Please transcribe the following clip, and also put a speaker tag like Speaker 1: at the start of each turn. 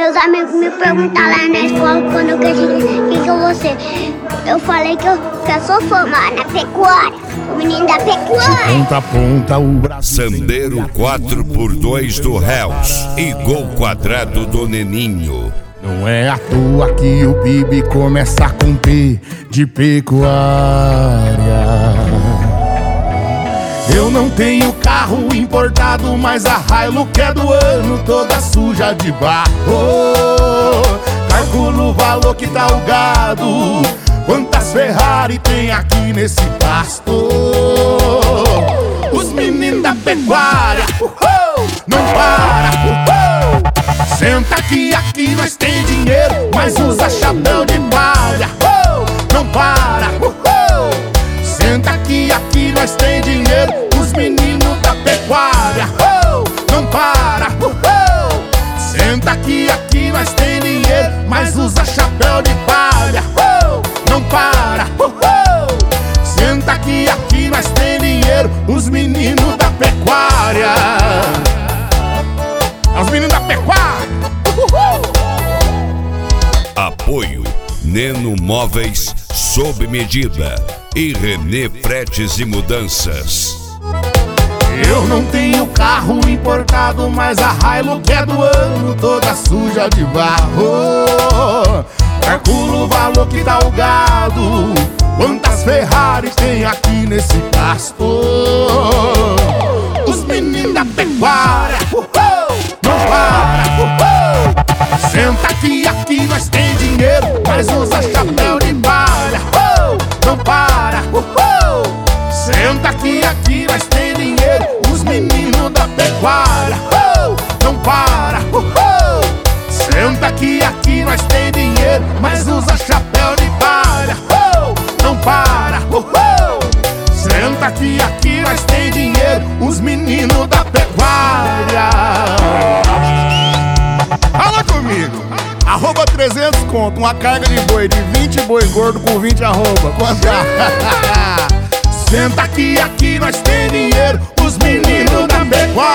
Speaker 1: Meus amigos me perguntaram lá na escola quando eu cresci, quem que eu vou ser? Eu falei que eu sou formado na pecuária, o menino da pecuária.
Speaker 2: De ponta a ponta o Brasil.
Speaker 3: Sandeiro 4x2 do Hells e gol quadrado do Neninho.
Speaker 2: Não é à toa que o Bibi começa com P de pecuária. Eu não tenho carro importado, mas a Hilux é do ano, toda suja de barro. Calculo o valor que tá o gado, quantas Ferrari tem aqui nesse pasto. Os meninos da pecuária, não para, senta aqui nós tem dinheiro, mas usa chapéu de palha. Não para, senta aqui nós tem dinheiro, os meninos da pecuária. Não para, senta aqui nós tem dinheiro, mas usa chapéu de palha. Não para, senta aqui nós tem dinheiro, os meninos da pecuária. Os meninos da pecuária.
Speaker 3: Apoio Neno Móveis sob medida e Renê Fretes e Mudanças.
Speaker 2: Eu não tenho carro importado, mas a Hilux é do ano, toda suja de barro. Calculo o valor que dá o gado, quantas Ferrari tem aqui nesse pasto. Os meninos da pecuária, não para, senta aqui nós tem dinheiro, mas usa chapéu de palha. Não para, senta aqui nós tem dinheiro, os meninos da pecuária. Não para, senta aqui nós tem dinheiro, mas usa chapéu de palha. Não para, senta aqui nós tem dinheiro, os meninos da pecuária. Fala comigo. Arroba 300 conto, uma carga de boi de 20 boi gordo com 20 arroba. Quanto? Senta aqui nós tem dinheiro, os meninos da pecuária.